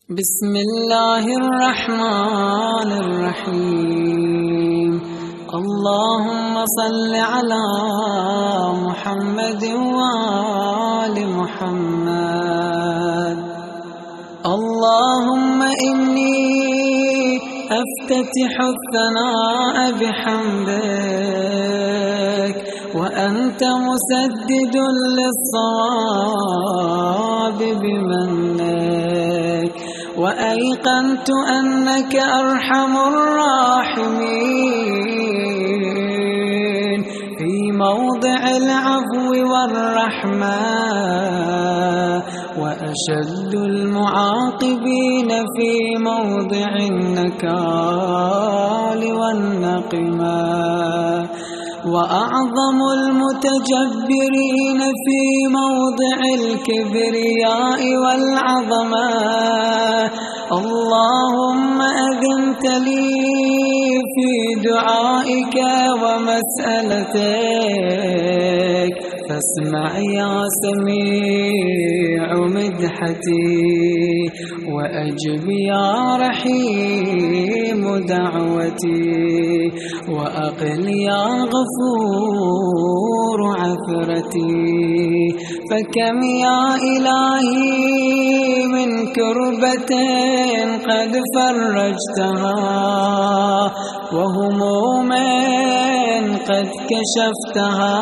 بسم الله الرحمن الرحيم. اللهم صل على محمد وآل محمد. اللهم إني أفتتح الثناء بحمدك وأنت مسدد للصواب بمنك، وأيقنت أنك أرحم الراحمين في موضع العفو والرحمة، وأشد المعاقبين في موضع النكال والنقمة، وأعظم المتجبرين في موضع الكبرياء والعظمة. اللهم أذنت لي في دعائك ومسألتك، فاسمع يا سميع مدحتي، وأجب يا رحيم دعوتي، وأقل يا غفور عثرتي. فكم يا إلهي من كربة قد فرجتها، وهموم قد كشفتها،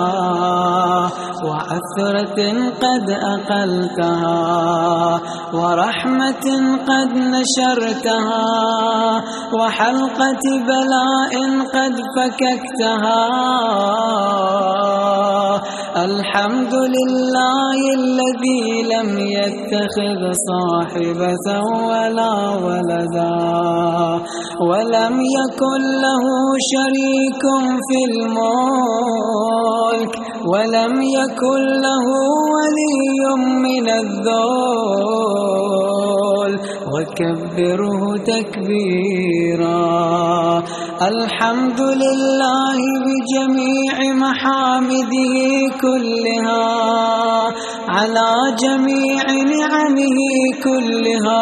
وعثرة قد أقلتها، ورحمة قد نشرتها، وحلقة بلاء قد فككتها. الحمد لله الذي لم يتخذ صاحبة ولا ولدا، ولم يكن له شريك في الملك، ولم يكن له ولي من الذل، وكبره تكبيرا. الحمد لله بجميع محامده كلها، على جميع نعمه كلها.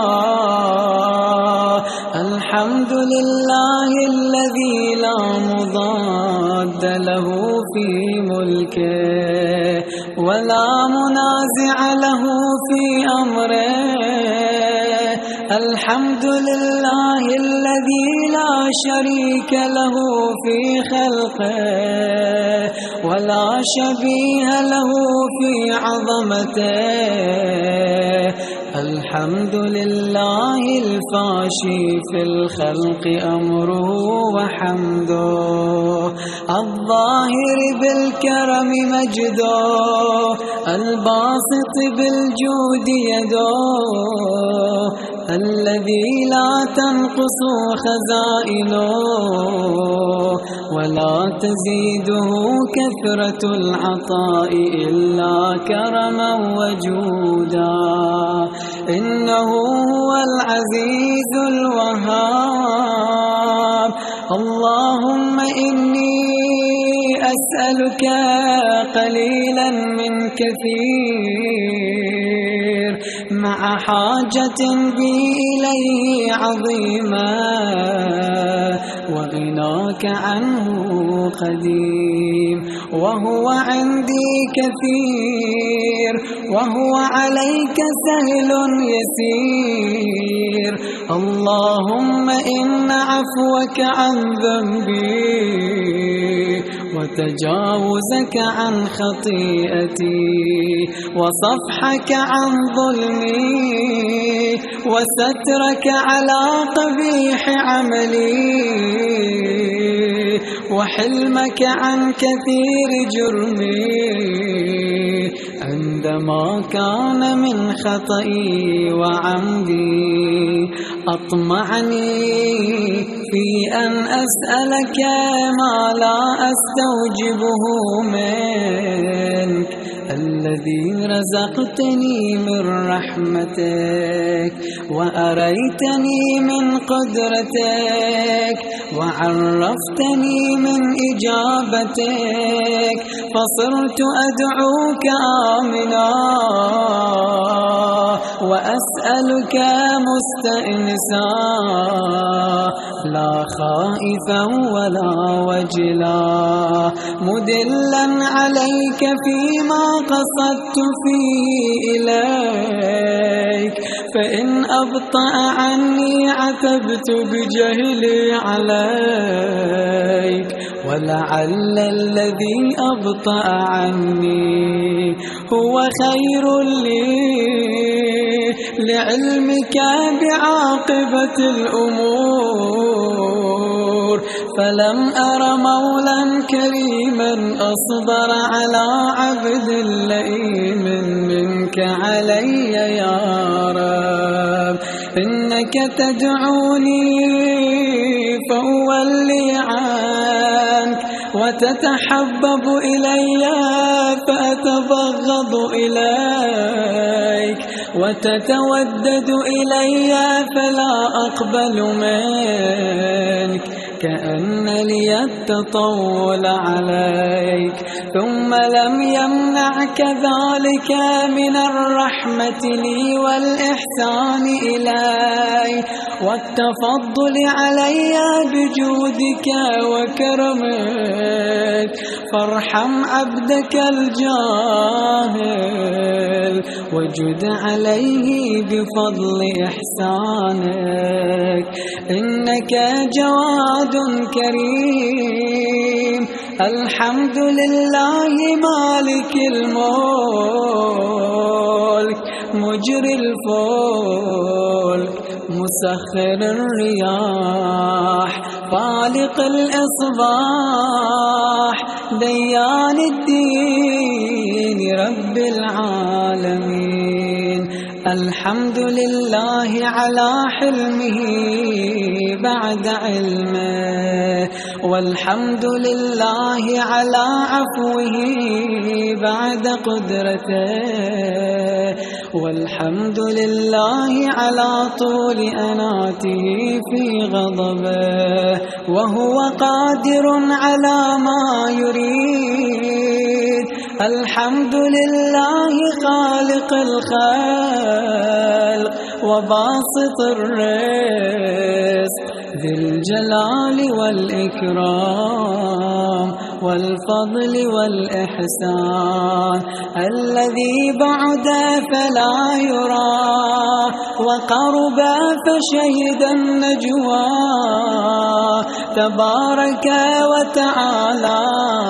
الحمد لله الذي لا مضاد له في ملكه، ولا منازع له في أمره. الحمد لله الذي لا شريك له في خلقه، ولا شبيه له في عظمته. الحمد لله الفاشي في الخلق أمره وحمده، الظاهر بالكرم مجده، الباسط بالجود يده، الذي لا تنقص خزائنه ولا تزيده كثرة العطاء إلا كرما وجودا. إنه هو العزيز الوهاب. اللهم إني أسألك قليلا من كثير، مع حاجة بي إليه عظيمة، وغناك عنه قديم، وهو عندي كثير، وهو عليك سهل يسير. اللهم إن عفوك عن ذنبي، وتجاوزك عن خطيئتي، وصفحك عن ظلمي، وسترك على قبيح عملي، وحلمك عن كثير جرمي، عندما كان من خطئي وعمدي. أطمعني في أن أسألك ما لا أستوجبه منك، الذي رزقتني من رحمتك وأريتني من قدرتك وعرفتني من إجابتك، فصرت أدعوك آمنا وأسألك مستأنسا، لا خائفا ولا وجلا، مدلا عليك فيما قصدت فيه إليك، فإن أبطأ عني عتبت بجهلي عليك، ولعل الذي أبطأ عني هو خير لي لعلمك بعاقبة الأمور، فلم أر مولا كريما أصبر على عبد لئيم منك علي يا رب، إنك تدعوني فأولي عنك وتتحبب إلي فأتبغض إليك، وتتودد إلي فلا أقبل منك، كأن لي التطول عليك، ثم لم يمنعك ذلك من الرحمة لي والإحسان إلي والتفضل علي بجودك وكرمك، فارحم عبدك الجاهل وجد عليه بفضل إحسانك، إنك جواد كريم، الحمد لله مالك الملك مجري الفلك مسخر الرياح فالق الإصباح ديان الدين رب العالمين، الحمد لله على حلمه بعد علمه، والحمد لله على عفوه بعد قدرته، والحمد لله على طول أناته في غضبه، وهو قادر على ما يريد، الحمد لله خالق الخلق وباسط الرزق ذي الجلال والإكرام والفضل والإحسان، الذي بعد فلا يرى وقرب فشهد النجوى، تبارك وتعالى،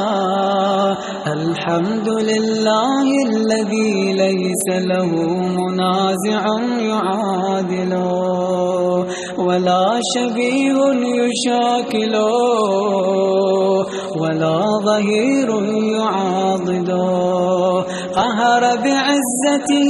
الحمد لله الذي ليس له منازع يعادله ولا شبيه يشاكله ولا ظهير يعاضده، قهر بعزته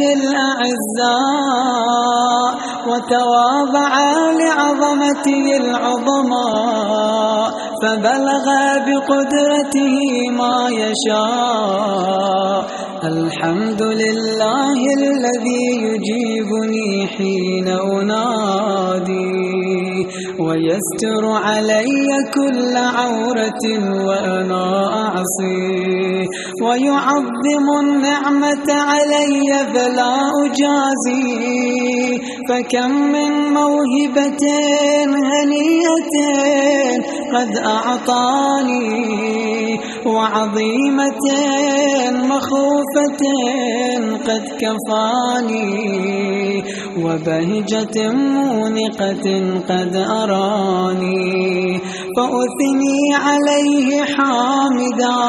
الأعزاء وتواضع لعظمته العظماء، فبلغ بقدرته ما يشاء، الحمد لله الذي يجيبني حين أنادي ويستر علي كل عورة وأنا أعصيه، ويعظم النعمة علي فلا أجازيه، فكم من موهبة هنيئة قد أعطاني، وعظيمة مخوفة قد كفاني، وبهجة مونقة قد أراني، فأثني عليه حامدا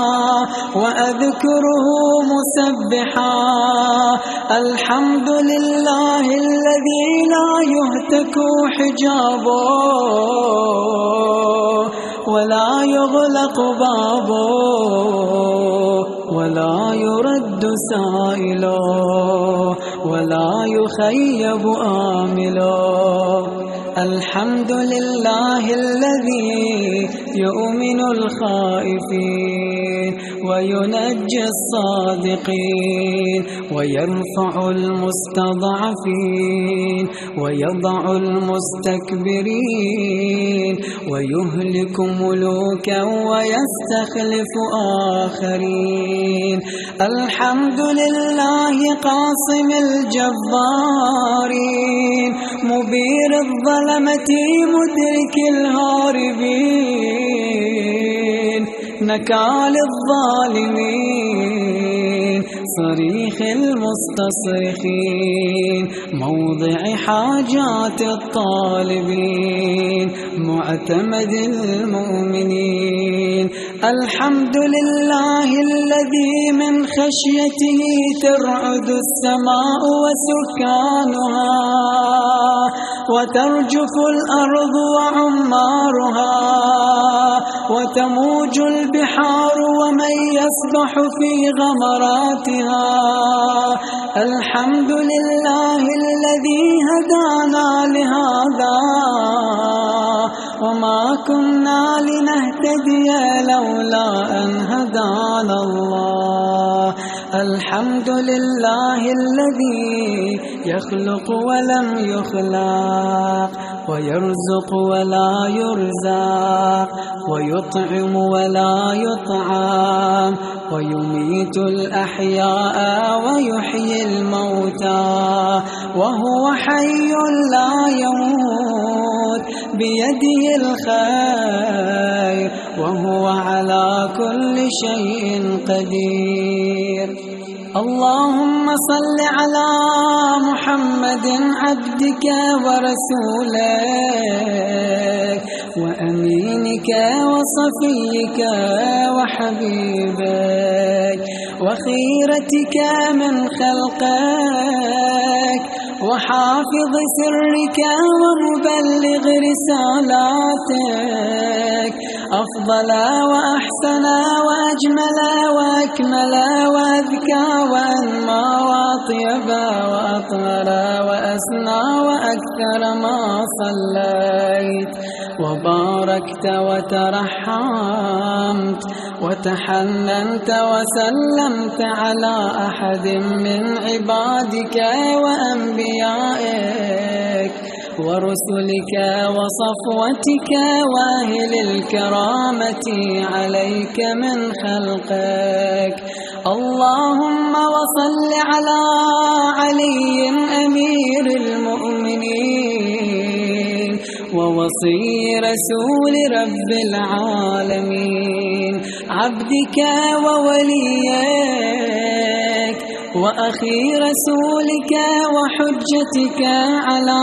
وأذكره مسبحا، الحمد لله الذي لا يهتك حجابه ولا يغلق بابه ولا يرد سائله ولا يخيب آمله، الحمد لله الذي يؤمن الخائفين وينجي الصادقين ويرفع المستضعفين ويضع المستكبرين ويهلك ملوكا ويستخلف آخرين. الحمد لله قاصم الجبارين مبير الظلمة مدرك الهاربين نكال الظالمين صريخ المستصرخين موضع حاجات الطالبين معتمد المؤمنين. الحمد لله الذي من خشيته ترعد السماء وسكانها وترجف الأرض وعمارها وتموج البحار ومن يسبح في غمراتها. الحمد لله الذي هدانا لهذا وما كنا لنهتدي لولا أن هدانا الله. الحمد لله الذي يخلق ولم يخلق ويرزق ولا يرزق ويطعم ولا يطعم ويميت الأحياء ويحيي الموتى وهو حي لا يموت بيده الخير وهو على كل شيء قدير. اللهم صل على محمد عبدك ورسولك وأمينك وصفيك وحبيبك وخيرتك من خلقك وحافظ سرك ومبلغ رسالاتك أفضل وأحسن وأجمل وأكمل وأذكى وأنمى وأطيب وأطهر وأسنى وأكثر ما صليت وباركت وترحمت وتحننت وسلمت على أحد من عبادك وأنبيائك ورسلك وصفوتك وأهل الكرامة عليك من خلقك. اللهم وصل على علي أمير المؤمنين ووصي رسول رب العالمين عبدك ووليك وأخي رسولك وحجتك على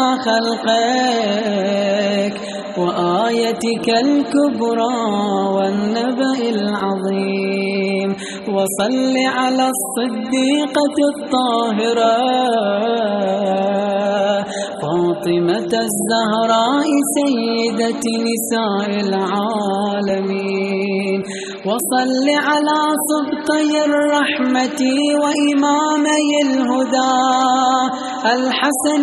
خلقك وآيتك الكبرى والنبأ العظيم. وصل على الصديقة الطاهرة فاطمة الزهراء سيدة نساء العالمين. وصل على سبطي الرحمة وإمامي الهدى الحسن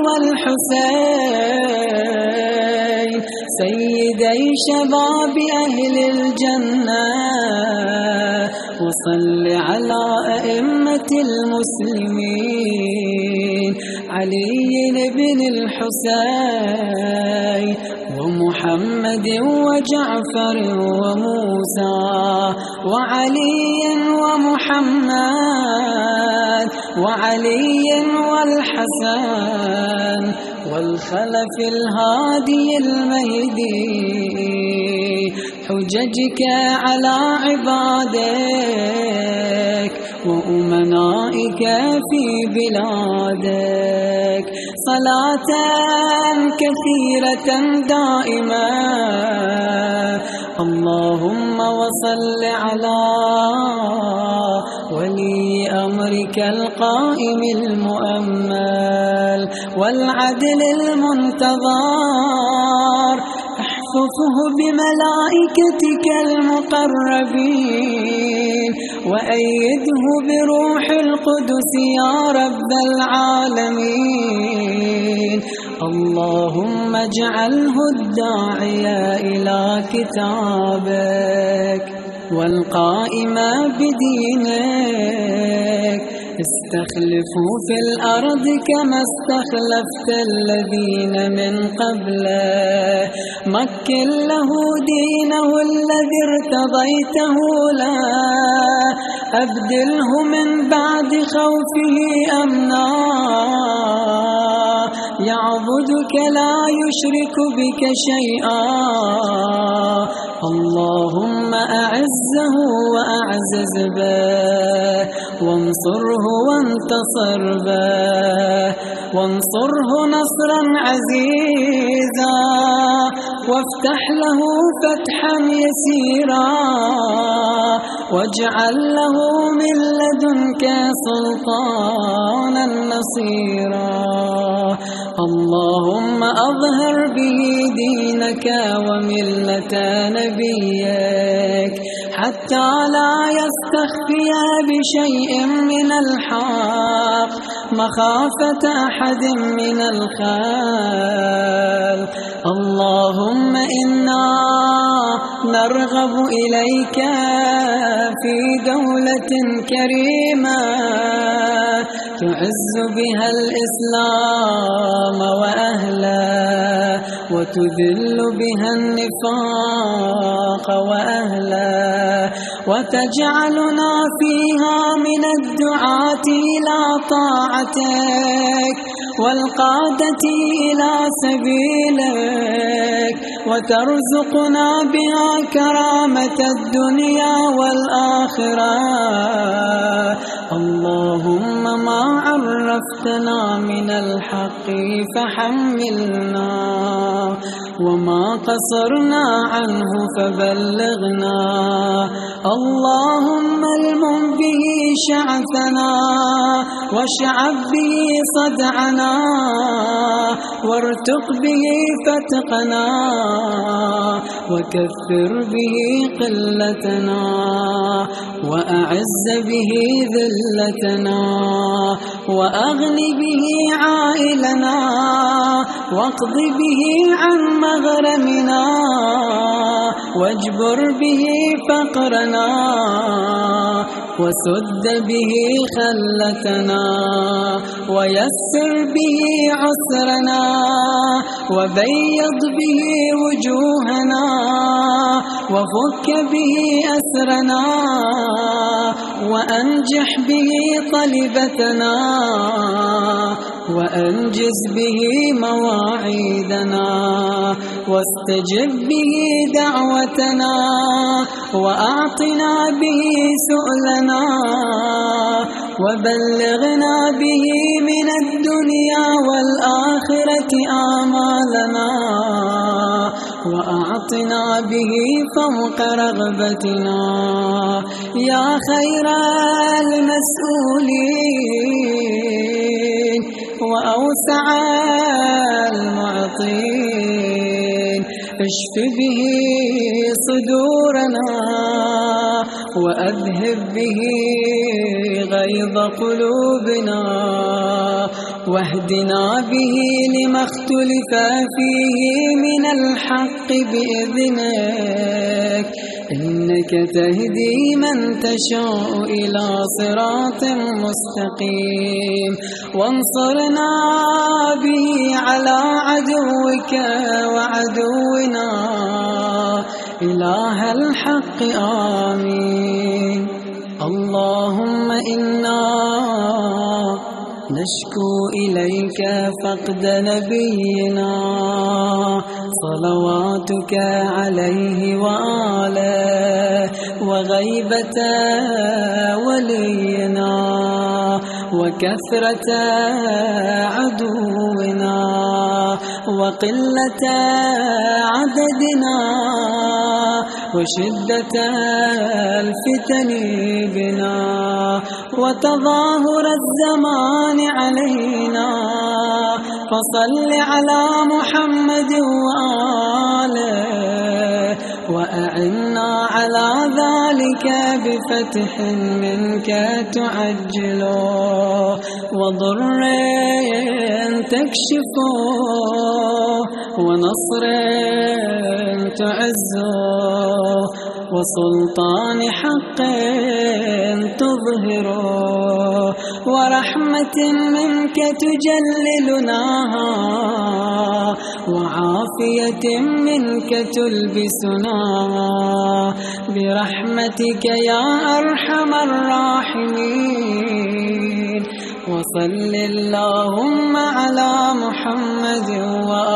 والحسين سيدي شباب أهل الجنة. وصل على أئمة المسلمين علي بن الحسين ومحمد وجعفر وموسى وعلي ومحمد وعلي والحسن والخلف الهادي المهدي حججك على عبادك وأمنائك في بلادك صلاة كثيرة دائمة. اللهم وصل على ولي أمرك القائم المؤمل والعدل المنتظر احفظه بملائكتك المقربين وأيده بروح القدس يا رب العالمين. اللهم اجعله الداعي إلى كتابك والقائم بدينك. استخلفوا في الأرض كما استخلفت الذين من قبله. مكن له دينه الذي ارتضيته له. أبدله من بعد خوفه أمنا. يعبدك لا يشرك بك شيئا. اللهم أعزه وأعزز به، وانصره وانتصر به، وانصره نصرا عزيزا، وافتح له فتحا يسيرا، واجعل له من لدنك سلطانا نصيرا. اللهم أظهر به دينك وملة نبيك، حتى لا يستخفي بشيء من الحق مخافة أحد من الخلق. اللهم إنا نرغب إليك في دولة كريمة تعز بها الإسلام وأهله، وتذل بها النفاق وأهله، وتجعلنا فيها من الدعاة إلى طاعتك والقادة إلى سبيلك، وترزقنا بها كرامة الدنيا والآخرة. اللهم ما عرفتنا من الحق فحملنا، وما قصرنا عنه فبلغنا. اللهم المم به شعثنا، واشعب به صدعنا، وارتق به فتقنا، وكثر به قلتنا، وأعز به ذلتنا، وأغن به عائلنا، واقض به عن مغرمنا، واجبر به فقرنا، وسد به خلتنا، ويسر به عسرنا، وبيض به وجوهنا، وفك به أسرنا، وأنجح به طلبتنا، وأنجز به مواعيدنا، واستجب به دعوتنا، وأعطنا به سؤلنا، وبلغنا به من الدنيا والآخرة آمالنا، وأعطنا به فوق رغبتنا يا خير المسؤولين وأوسع المعطين. اشف به صدورنا، وأذهب به غيظ قلوبنا، واهدنا به لما اختلف فيه من الحق بإذنك، إنك تهدي من تشاء إلى صراط مستقيم. وانصرنا به على عدوك وعدونا إله الحق. آمين. اللهم إنا نشكو إليك فقد نبينا صلواتك عليه وآله، وغيبة ولينا، وكثرة عدونا، وقلة عددنا، وشدة الفتن بنا، وتظاهر الزمان علينا. فصل على محمد وآله، وأعنا على ذلك بفتح منك تعجله، وضر تكشفه، ونصر تعزه، وسلطان حق تظهره ورحمة منك تجللناها وعافية منك تلبسنا برحمتك يا أرحم الراحمين. وصل اللهم على محمد